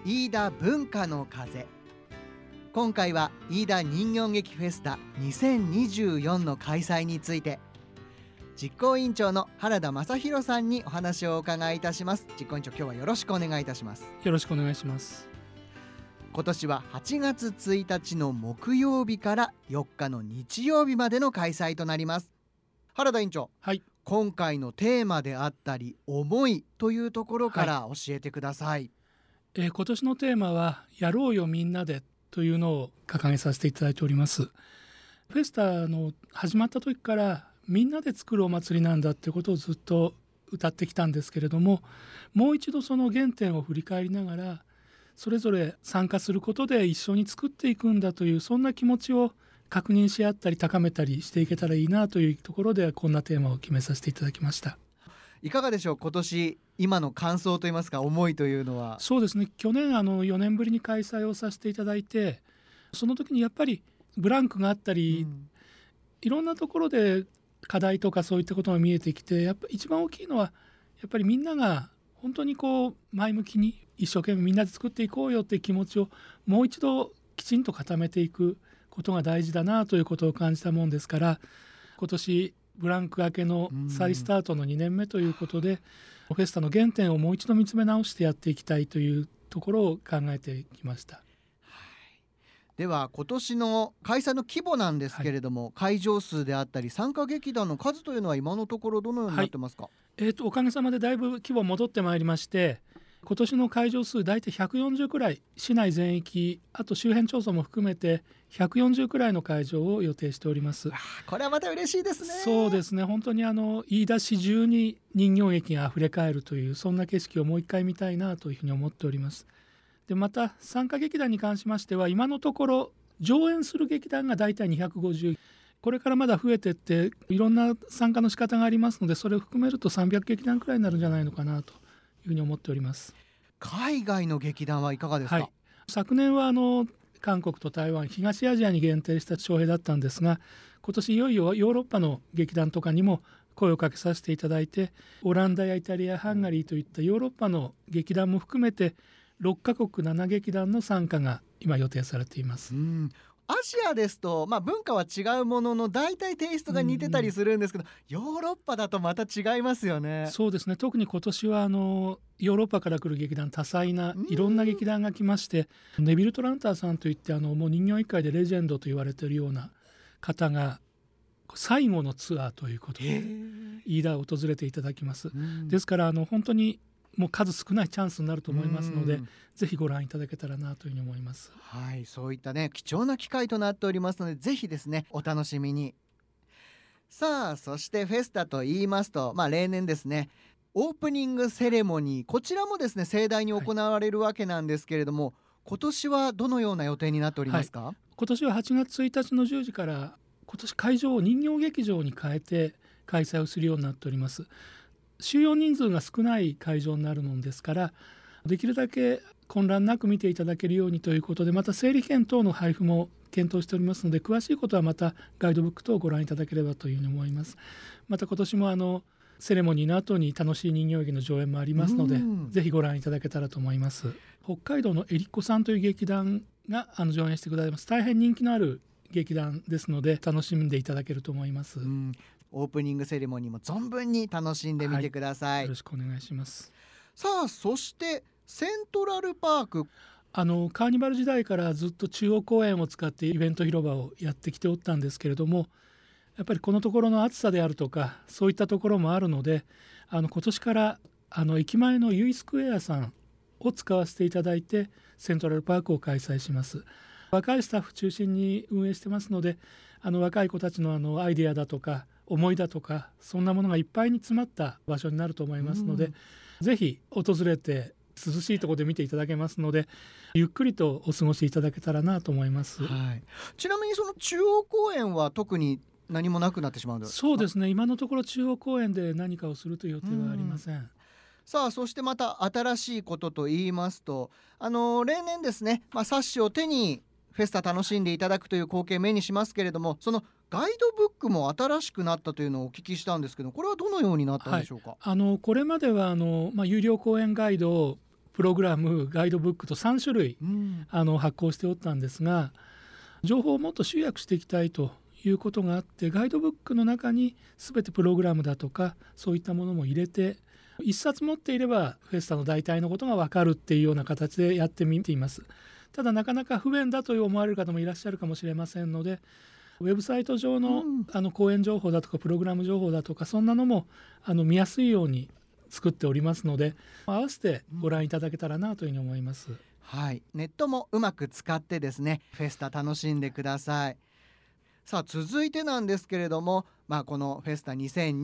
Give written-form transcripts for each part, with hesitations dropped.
飯田文化の風。今回は飯田人形劇フェスタ2024の開催について、実行委員長の原田正宏さんにお話をお伺いいたします。実行委員長、今日はよろしくお願いいたします。 よろしくお願いします。 今年は8月1日の木曜日から4日の日曜日までの開催となります。原田委員長、 はい、 今回のテーマであったり思いというところから教えてください。 今年のテーマはやろうよみんなでというのを掲げさせていただいております。フェスタの始まった時からみんなで作るお祭りなんだってことをずっと歌ってきたんですけれども、もう一度その原点を振り返りながらそれぞれ参加することで一緒に作っていくんだという、そんな気持ちを確認し合ったり高めたりしていけたらいいなというところでこんなテーマを決めさせていただきました。 いかがでしょう、今年今の感想といいますか思いというのは。 そうですね、去年4年ぶりに開催をさせていただいて、その時にやっぱりブランクがあったり、いろんなところで課題とかそういったことが見えてきて、やっぱ一番大きいのはやっぱりみんなが本当に前向きに一生懸命みんなで作っていこうよっていう気持ちをもう一度きちんと固めていくことが大事だなということを感じたもんですから、今年ブランク明けの再スタートの2年目ということで、フェスタの原点をもう一度見つめ直してやっていきたいというところを考えてきました。 では今年の開催の規模なんですけれども、会場数であったり参加劇団の数というのは今のところどのようになってますか？ おかげさまでだいぶ規模戻ってまいりまして、今年の会場数大体140くらい、市内全域あと周辺町村も含めて140くらいの会場を予定しております。 これはまた嬉しいですね。 そうですね、本当に飯田市中に人形劇があふれかえるという、そんな景色をもう一回見たいなというふうに思っております。でまた参加劇団に関しましては、今のところ上演する劇団が大体250、これからまだ増えていっていろんな参加の仕方がありますので、それを含めると300劇団くらいになるんじゃないのかなというふうに思っております。 海外の劇団はいかがですか？ 昨年は韓国と台湾、東アジアに限定した招聘だったんですが、今年いよいよヨーロッパの劇団とかにも声をかけさせていただいて、オランダやイタリア、ハンガリーといったヨーロッパの劇団も含めて6カ国7劇団の参加が今予定されています。 アジアですと、文化は違うものの大体テイストが似てたりするんですけど、ヨーロッパだとまた違いますよね。 そうですね、特に今年はヨーロッパから来る劇団、多彩ないろんな劇団が来まして、ネビル・トランターさんといってもう人形一界でレジェンドと言われているような方が最後のツアーということで飯田を訪れていただきます。ですから本当にもう数少ないチャンスになると思いますので、ぜひご覧いただけたらなというふうに思います。 そういったね貴重な機会となっておりますので、ぜひですねお楽しみに。さあ、そしてフェスタと言いますと、例年ですねオープニングセレモニー、こちらもですね盛大に行われるわけなんですけれども、今年はどのような予定になっておりますか？ 今年は8月1日の10時から今年会場を人形劇場に変えて開催をするようになっております。収容人数が少ない会場になるものですから、できるだけ混乱なく見ていただけるようにということで、また整理券等の配布も検討しておりますので、詳しいことはまたガイドブック等をご覧いただければというふうに思います。また今年もセレモニーの後に楽しい人形劇の上演もありますので、ぜひご覧いただけたらと思います。北海道のえりっこさんという劇団が上演してくださいます。大変人気のある劇団ですので、楽しんでいただけると思います。 オープニングセレモニーも存分に楽しんでみてください。 よろしくお願いします。 さあ、そしてセントラルパーク、 カーニバル時代からずっと中央公園を使ってイベント広場をやってきておったんですけれども、やっぱりこのところの暑さであるとかそういったところもあるので、今年から駅前のユイスクエアさんを使わせていただいてセントラルパークを開催します。若いスタッフ中心に運営してますので、若い子たちのアイデアだとか思いだとか、そんなものがいっぱいに詰まった場所になると思いますので、ぜひ訪れて涼しいところで見ていただけますので、ゆっくりとお過ごしいただけたらなと思います。 ちなみにその中央公園は特に何もなくなってしまうんですか？ そうですね、今のところ中央公園で何かをするという予定はありません。 さあ、そしてまた新しいことと言いますと、例年ですね、冊子を手にフェスタ楽しんでいただくという光景目にしますけれども、そのガイドブックも新しくなったというのをお聞きしたんですけど、これはどのようになったんでしょうか？ これまでは有料公演ガイドをプログラム、ガイドブックと3種類、発行しておったんですが、情報をもっと集約していきたいということがあって、ガイドブックの中に全てプログラムだとかそういったものも入れて、1冊持っていればフェスタの大体のことが分かるっていうような形でやってみています。ただなかなか不便だと思われる方もいらっしゃるかもしれませんので、ウェブサイト上の、講演情報だとかプログラム情報だとか、そんなのも見やすいように作っておりますので、合わせてご覧いただけたらなというふうに思います。 はい、ネットもうまく使ってですね、フェスタ楽しんでください。さあ続いてなんですけれども、このフェスタ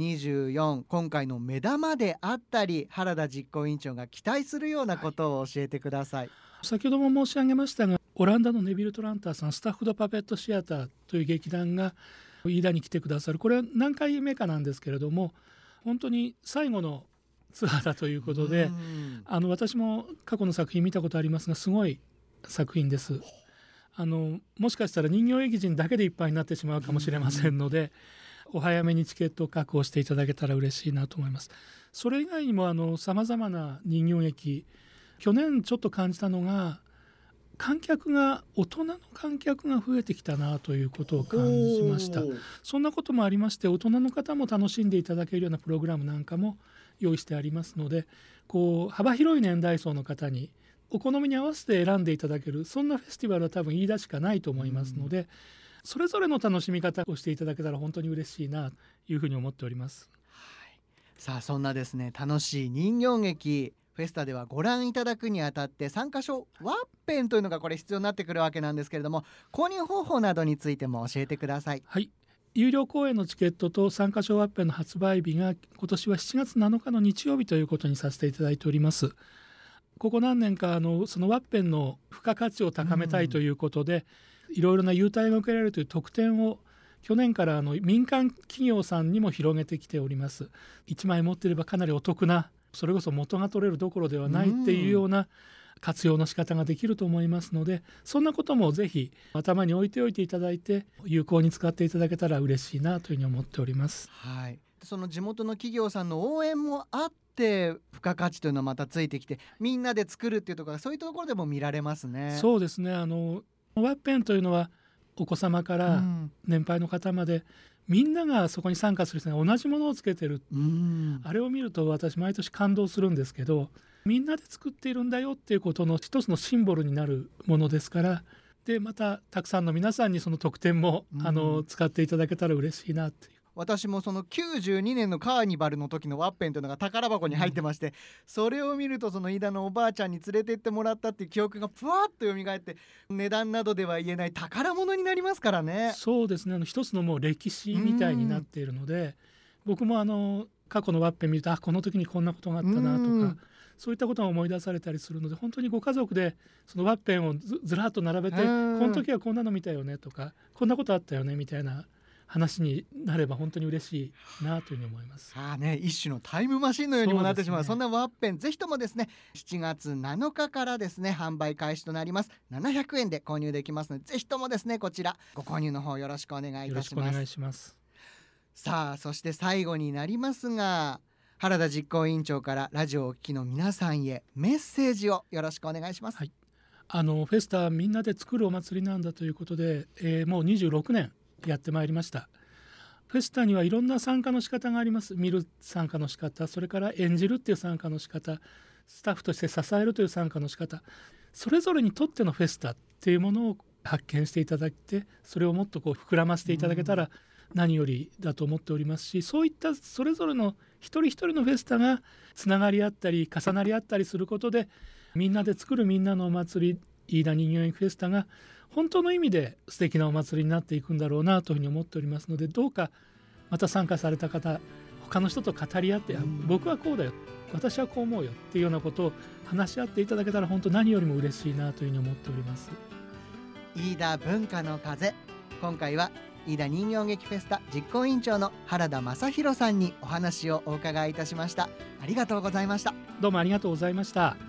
2024、今回の目玉であったり、原田実行委員長が期待するようなことを教えてください。 先ほども申し上げましたが、オランダのネビル・トランターさん、スタッフド・パペット・シアターという劇団が飯田に来てくださる。これは何回目かなんですけれども、本当に最後のツアーだということで、私も過去の作品見たことありますが、すごい作品です。もしかしたら人形劇人だけでいっぱいになってしまうかもしれませんので、お早めにチケットを確保していただけたら嬉しいなと思います。それ以外にもさまざまな人形劇、去年ちょっと感じたのが、大人の観客が増えてきたなということを感じました。そんなこともありまして、大人の方も楽しんでいただけるようなプログラムなんかも用意してありますので、幅広い年代層の方にお好みに合わせて選んでいただける、そんなフェスティバルは多分言い出しかないと思いますので、それぞれの楽しみ方をしていただけたら本当に嬉しいなというふうに思っております。 さあそんなですね、楽しい人形劇、フェスタではご覧いただくにあたって参加証ワッペンというのがこれ必要になってくるわけなんですけれども、購入方法などについても教えてください。 はい、有料公演のチケットと参加証ワッペンの発売日が今年は7月7日の日曜日ということにさせていただいております。ここ何年かそのワッペンの付加価値を高めたいということで、いろいろな優待が受けられるという特典を去年から民間企業さんにも広げてきております。1枚持っていればかなりお得な、それこそ元が取れるどころではないっていうような活用の仕方ができると思いますので、そんなこともぜひ頭に置いておいていただいて、有効に使っていただけたら嬉しいなというふうに思っております。 はい、その地元の企業さんの応援もあって付加価値というのはまたついてきて、みんなで作るっていうところがそういうところでも見られますね。 そうですね、ワッペンというのはお子様から年配の方まで、みんながそこに参加する人が同じものをつけてる、あれを見ると私毎年感動するんですけど、みんなで作っているんだよっていうことの一つのシンボルになるものですから、でまたたくさんの皆さんにその特典も使っていただけたら嬉しいなっていう。 私もその92年のカーニバルの時のワッペンというのが宝箱に入ってまして、それを見るとその飯田のおばあちゃんに連れてってもらったっていう記憶がぷわっと蘇って、値段などでは言えない宝物になりますからね。 そうですね、一つのもう歴史みたいになっているので、僕も過去のワッペン見ると、この時にこんなことがあったなとか、そういったことが思い出されたりするので、本当にご家族でそのワッペンをずらっと並べて、この時はこんなの見たよねとか、こんなことあったよねみたいな話になれば本当に嬉しいなというふうに思います。 一種のタイムマシンのようにもなってしまう、そんなワッペン、ぜひともですね、7月7日からですね販売開始となります。700円で購入できますので、ぜひともですねこちらご購入の方よろしくお願いいたします。 よろしくお願いします。 さあそして最後になりますが、原田実行委員長からラジオをお聞きの皆さんへメッセージをよろしくお願いします。 はい、フェスタみんなで作るお祭りなんだということで、もう26年やってまいりました。フェスタにはいろんな参加の仕方があります。見る参加の仕方、それから演じるっていう参加の仕方、スタッフとして支えるという参加の仕方、それぞれにとってのフェスタっていうものを発見していただいて、それをもっと膨らませていただけたら何よりだと思っておりますし、そういったそれぞれの一人一人のフェスタがつながり合ったり重なり合ったりすることで、みんなで作るみんなのお祭り、飯田人形劇フェスタが本当の意味で素敵なお祭りになっていくんだろうなというふうに思っておりますので、どうかまた参加された方、他の人と語り合って、僕はこうだよ、私はこう思うよっていうようなことを話し合っていただけたら本当何よりも嬉しいなというふうに思っております。 飯田文化の風、今回は飯田人形劇フェスタ実行委員長の原田正弘さんにお話をお伺いいたしました。ありがとうございました。 どうもありがとうございました。